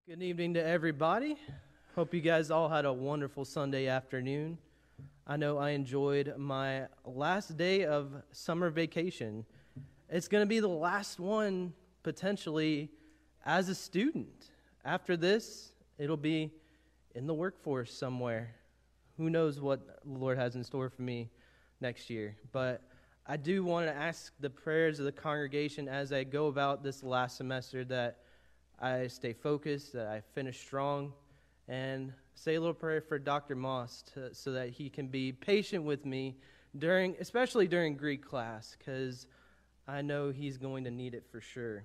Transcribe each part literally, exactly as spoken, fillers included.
Good evening to everybody. Hope you guys all had a wonderful Sunday afternoon. I know I enjoyed my last day of summer vacation. It's going to be the last one potentially as a student. After this, it'll be in the workforce somewhere. Who knows what the Lord has in store for me next year. But I do want to ask the prayers of the congregation as I go about this last semester that I stay focused, that I finish strong, and say a little prayer for Doctor Moss to, so that he can be patient with me during, especially during Greek class, because I know he's going to need it for sure.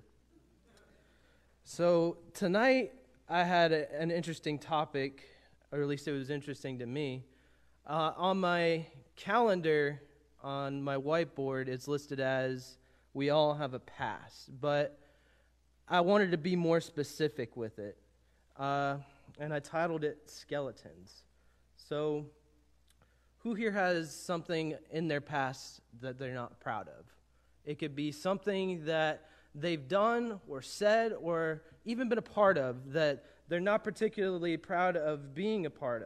So tonight I had a, an interesting topic, or at least it was interesting to me. Uh, on my calendar, on my whiteboard, it's listed as we all have a past, but I wanted to be more specific with it, uh, and I titled it Skeletons. So, who here has something in their past that they're not proud of? It could be something that they've done or said or even been a part of that they're not particularly proud of being a part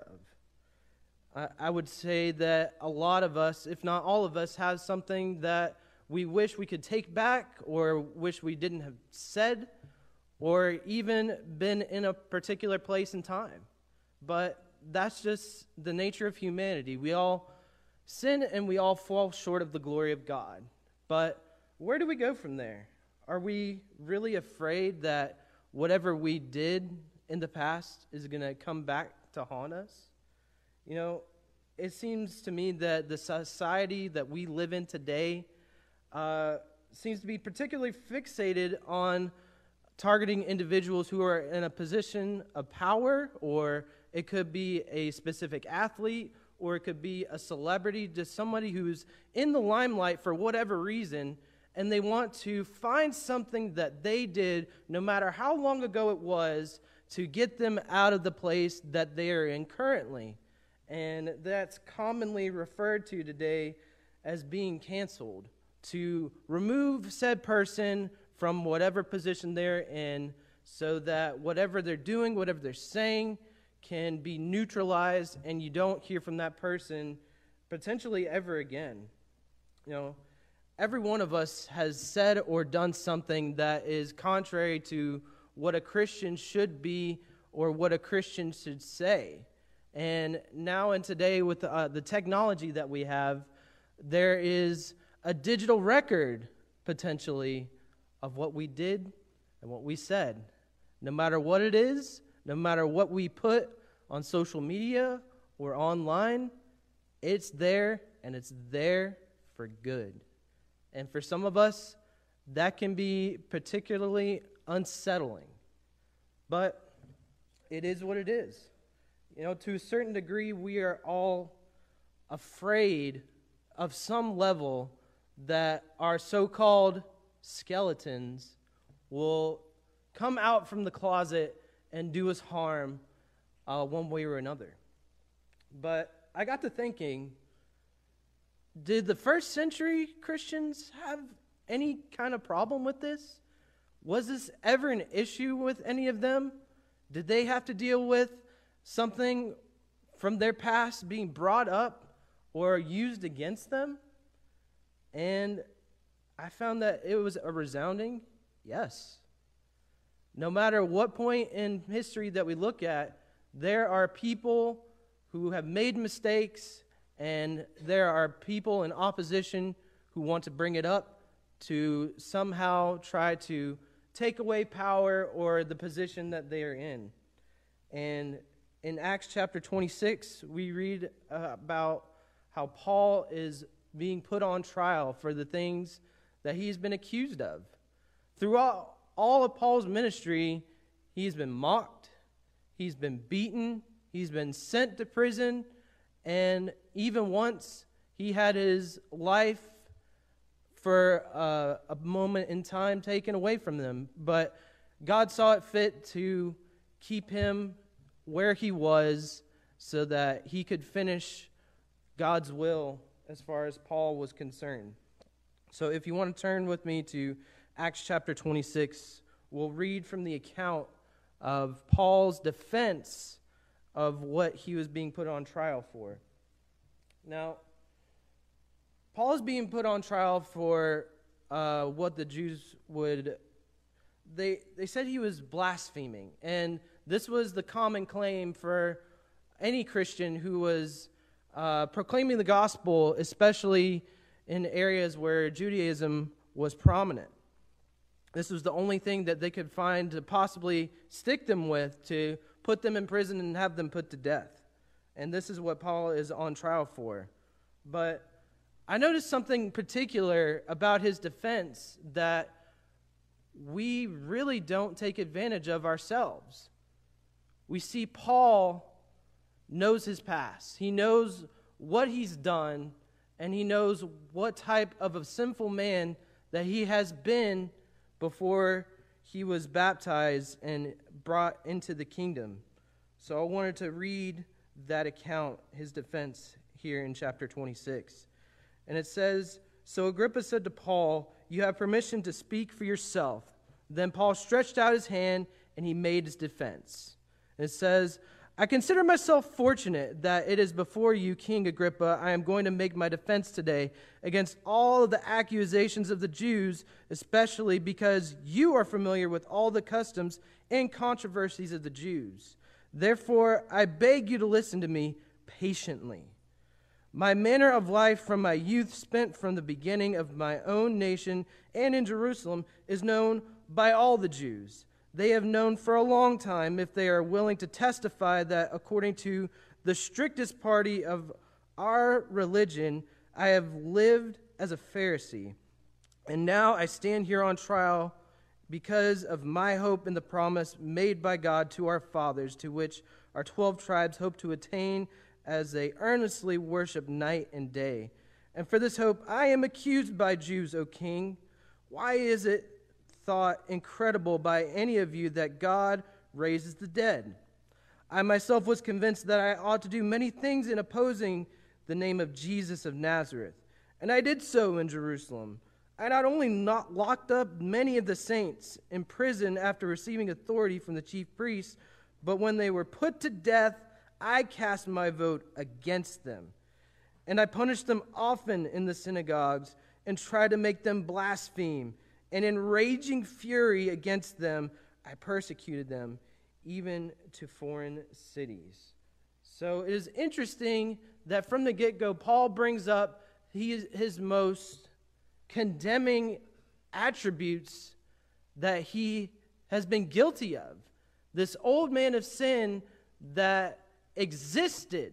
of. I, I would say that a lot of us, if not all of us, have something that we wish we could take back or wish we didn't have said or even been in a particular place and time. But that's just the nature of humanity. We all sin and we all fall short of the glory of God. But where do we go from there? Are we really afraid that whatever we did in the past is going to come back to haunt us? You know, it seems to me that the society that we live in today Uh, seems to be particularly fixated on targeting individuals who are in a position of power, or it could be a specific athlete, or it could be a celebrity, just somebody who's in the limelight for whatever reason, and they want to find something that they did, no matter how long ago it was, to get them out of the place that they are in currently. And that's commonly referred to today as being canceled, to remove said person from whatever position they're in so that whatever they're doing, whatever they're saying can be neutralized and you don't hear from that person potentially ever again. You know, every one of us has said or done something that is contrary to what a Christian should be or what a Christian should say. And now and today with the, uh, the technology that we have, there is a digital record, potentially, of what we did and what we said. No matter what it is, no matter what we put on social media or online, it's there, and it's there for good. And for some of us, that can be particularly unsettling. But it is what it is. You know, to a certain degree, we are all afraid of some level that our so-called skeletons will come out from the closet and do us harm uh, one way or another. But I got to thinking, did the first century Christians have any kind of problem with this? Was this ever an issue with any of them? Did they have to deal with something from their past being brought up or used against them? And I found that it was a resounding yes. No matter what point in history that we look at, there are people who have made mistakes, and there are people in opposition who want to bring it up to somehow try to take away power or the position that they are in. And in Acts chapter twenty-six, we read uh, about how Paul is being put on trial for the things that he's been accused of. Throughout all of Paul's ministry, he's been mocked, he's been beaten, he's been sent to prison, and even once he had his life for uh, a moment in time taken away from them. But God saw it fit to keep him where he was so that he could finish God's will as far as Paul was concerned. So if you want to turn with me to Acts chapter twenty-six, we'll read from the account of Paul's defense of what he was being put on trial for. Now, Paul is being put on trial for uh, what the Jews would, they, they said he was blaspheming. And this was the common claim for any Christian who was uh, proclaiming the gospel, especially in areas where Judaism was prominent. This was the only thing that they could find to possibly stick them with, to put them in prison and have them put to death. And this is what Paul is on trial for. But I noticed something particular about his defense that we really don't take advantage of ourselves. We see Paul knows his past. He knows what he's done, and he knows what type of a sinful man that he has been before he was baptized and brought into the kingdom. So I wanted to read that account, his defense, here in chapter twenty-six. And it says, "So Agrippa said to Paul, 'You have permission to speak for yourself.' Then Paul stretched out his hand, and he made his defense." And it says, "I consider myself fortunate that it is before you, King Agrippa, I am going to make my defense today against all of the accusations of the Jews, especially because you are familiar with all the customs and controversies of the Jews. Therefore, I beg you to listen to me patiently. My manner of life from my youth, spent from the beginning of my own nation and in Jerusalem, is known by all the Jews. They have known for a long time, if they are willing to testify, that according to the strictest party of our religion, I have lived as a Pharisee. And now I stand here on trial because of my hope in the promise made by God to our fathers, to which our twelve tribes hope to attain as they earnestly worship night and day. And for this hope I am accused by Jews, O king. Why is it thought incredible by any of you that God raises the dead? I myself was convinced that I ought to do many things in opposing the name of Jesus of Nazareth. And I did so in Jerusalem. I not only not locked up many of the saints in prison after receiving authority from the chief priests, but when they were put to death, I cast my vote against them. And I punished them often in the synagogues and tried to make them blaspheme. And in raging fury against them, I persecuted them, even to foreign cities." So it is interesting that from the get-go, Paul brings up his, his most condemning attributes that he has been guilty of. This old man of sin that existed.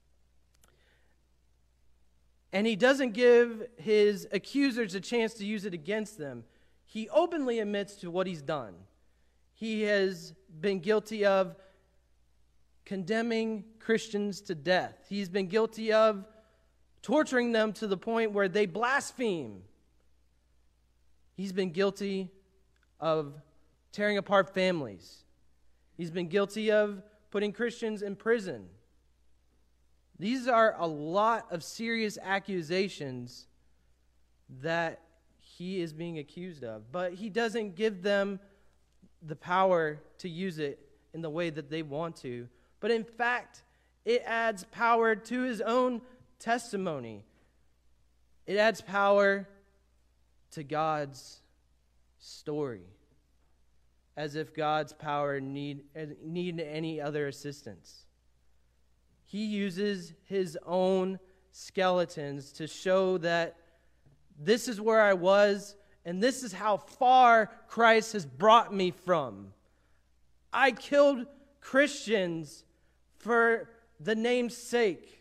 And he doesn't give his accusers a chance to use it against them. He openly admits to what he's done. He has been guilty of condemning Christians to death. He's been guilty of torturing them to the point where they blaspheme. He's been guilty of tearing apart families. He's been guilty of putting Christians in prison. These are a lot of serious accusations that he is being accused of, but he doesn't give them the power to use it in the way that they want to. But in fact, it adds power to his own testimony. It adds power to God's story, as if God's power need need any other assistance. He uses his own skeletons to show that this is where I was, and this is how far Christ has brought me from. I killed Christians for the name's sake,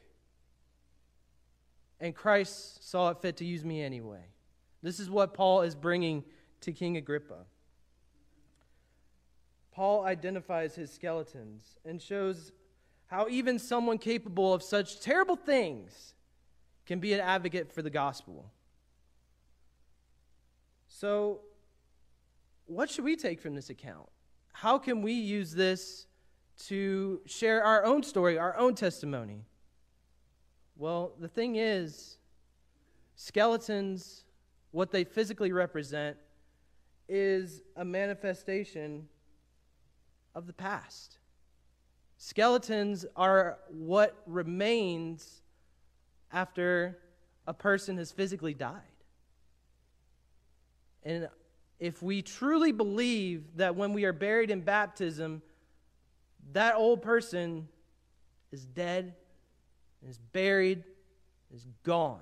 and Christ saw it fit to use me anyway. This is what Paul is bringing to King Agrippa. Paul identifies his skeletons and shows how even someone capable of such terrible things can be an advocate for the gospel. So, what should we take from this account? How can we use this to share our own story, our own testimony? Well, the thing is, skeletons, what they physically represent, is a manifestation of the past. Skeletons are what remains after a person has physically died. And if we truly believe that when we are buried in baptism, that old person is dead, is buried, is gone.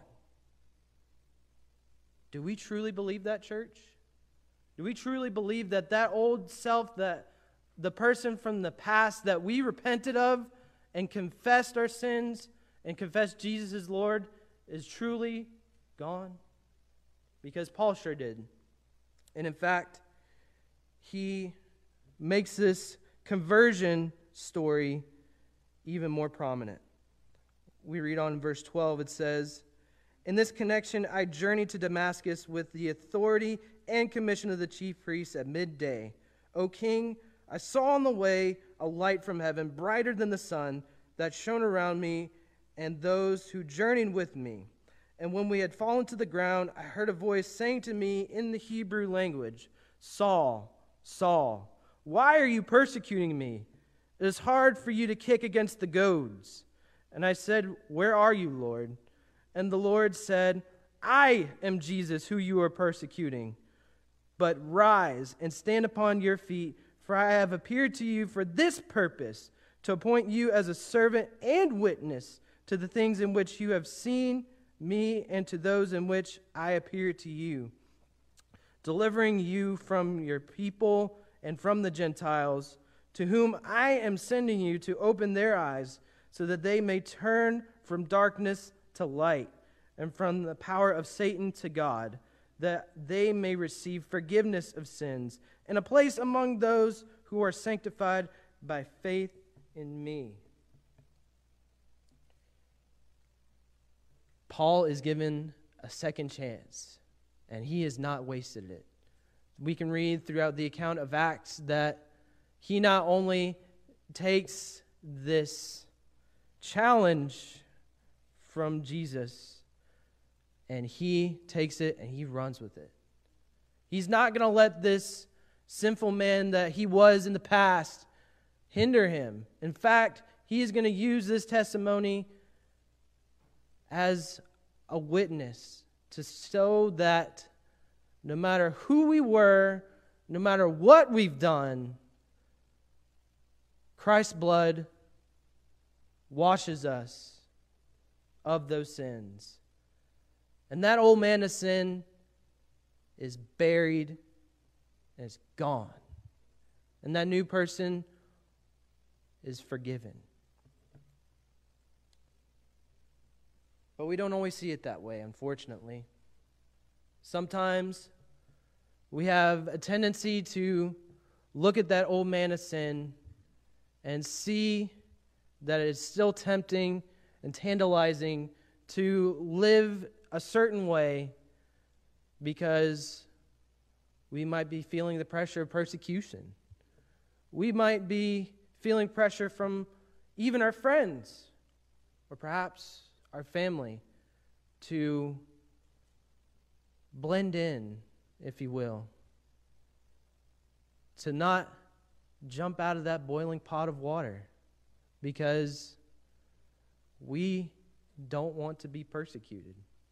Do we truly believe that, church? Do we truly believe that that old self, that the person from the past that we repented of and confessed our sins and confessed Jesus as Lord is truly gone? Because Paul sure did. And in fact, he makes this conversion story even more prominent. We read on in verse twelve, it says, "In this connection, I journeyed to Damascus with the authority and commission of the chief priests at midday. O king, I saw on the way a light from heaven, brighter than the sun, that shone around me and those who journeyed with me. And when we had fallen to the ground, I heard a voice saying to me in the Hebrew language, 'Saul, Saul, why are you persecuting me? It is hard for you to kick against the goads.' And I said, 'Where are you, Lord?' And the Lord said, 'I am Jesus who you are persecuting. But rise and stand upon your feet, for I have appeared to you for this purpose, to appoint you as a servant and witness to the things in which you have seen me and to those in which I appear to you, delivering you from your people and from the Gentiles, to whom I am sending you to open their eyes, so that they may turn from darkness to light and from the power of Satan to God, that they may receive forgiveness of sins and a place among those who are sanctified by faith in me.'" Paul is given a second chance, and he has not wasted it. We can read throughout the account of Acts that he not only takes this challenge from Jesus, and he takes it and he runs with it. He's not going to let this sinful man that he was in the past hinder him. In fact, he is going to use this testimony as a witness to show that no matter who we were, no matter what we've done, Christ's blood washes us of those sins. And that old man of sin is buried and is gone. And that new person is forgiven. But we don't always see it that way, unfortunately. Sometimes we have a tendency to look at that old man of sin and see that it is still tempting and tantalizing to live a certain way because we might be feeling the pressure of persecution. We might be feeling pressure from even our friends or perhaps our family to blend in, if you will, to not jump out of that boiling pot of water because we don't want to be persecuted.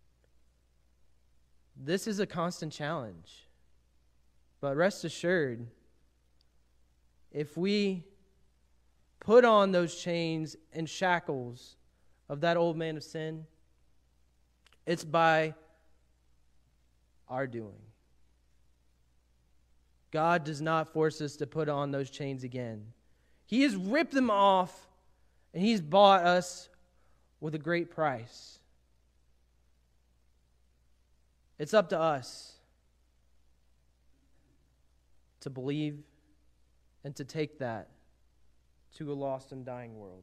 This is a constant challenge. But rest assured, if we put on those chains and shackles of that old man of sin, it's by our doing. God does not force us to put on those chains again. He has ripped them off, and He's bought us with a great price. It's up to us to believe and to take that to a lost and dying world.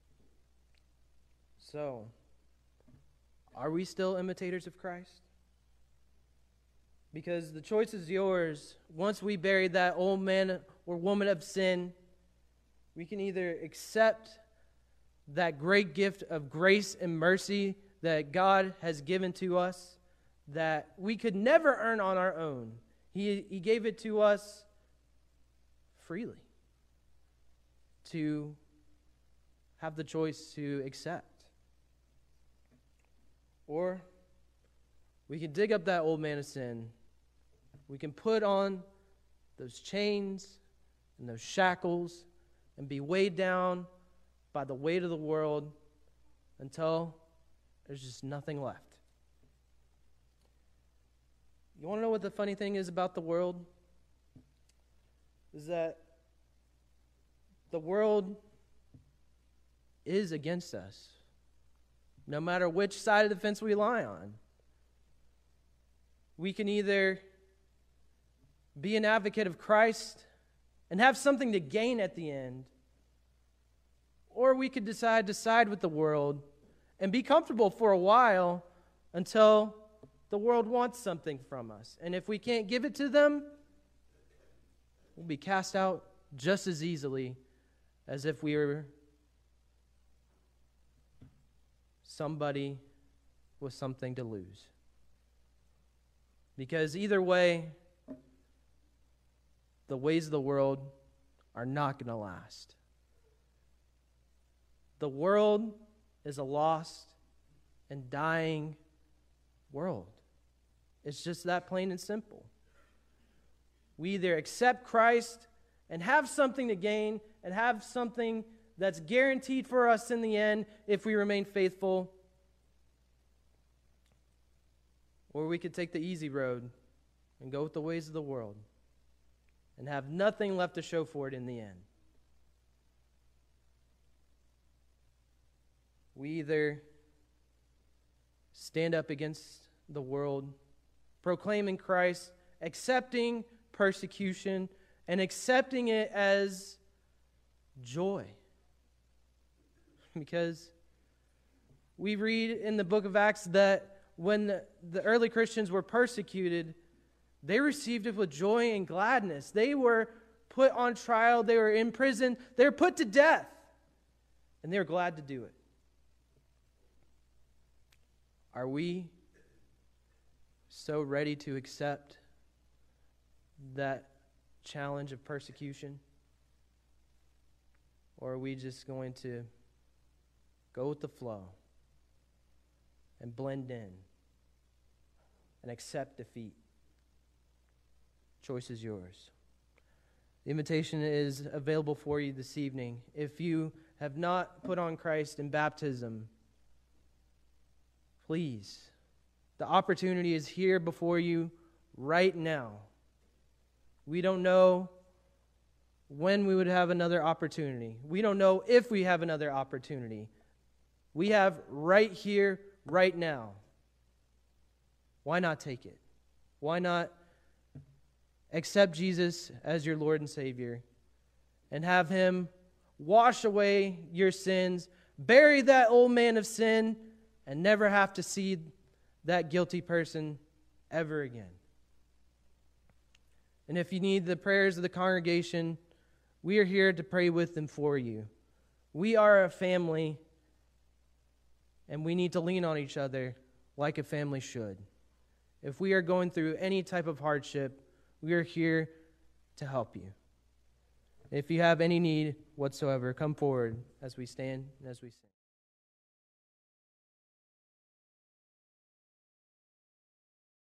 So, are we still imitators of Christ? Because the choice is yours. Once we bury that old man or woman of sin, we can either accept that great gift of grace and mercy that God has given to us that we could never earn on our own. He, he gave it to us freely. to have the choice to accept. Or we can dig up that old man of sin. We can put on those chains and those shackles and be weighed down by the weight of the world until there's just nothing left. You want to know what the funny thing is about the world? Is that the world is against us, no matter which side of the fence we lie on. We can either be an advocate of Christ and have something to gain at the end, or we could decide to side with the world and be comfortable for a while until the world wants something from us. And if we can't give it to them, we'll be cast out just as easily as if we were somebody with something to lose. Because either way, the ways of the world are not going to last. The world is a lost and dying world. It's just that plain and simple. We either accept Christ and have something to gain and have something that's guaranteed for us in the end if we remain faithful, or we could take the easy road and go with the ways of the world and have nothing left to show for it in the end. We either stand up against the world, proclaiming Christ, accepting persecution, and accepting it as joy. Because we read in the book of Acts that when the, the early Christians were persecuted, they received it with joy and gladness. They were put on trial, they were in prison, they were put to death, and they were glad to do it. Are we so ready to accept that challenge of persecution? Or are we just going to go with the flow and blend in and accept defeat? Choice is yours. The invitation is available for you this evening. If you have not put on Christ in baptism, please, the opportunity is here before you right now. We don't know when we would have another opportunity. We don't know if we have another opportunity. We have right here, right now. Why not take it? Why not accept Jesus as your Lord and Savior and have Him wash away your sins, bury that old man of sin, and never have to see that guilty person ever again? And if you need the prayers of the congregation, we are here to pray with and for you. We are a family, and we need to lean on each other like a family should. If we are going through any type of hardship, we are here to help you. If you have any need whatsoever, come forward as we stand and as we sing.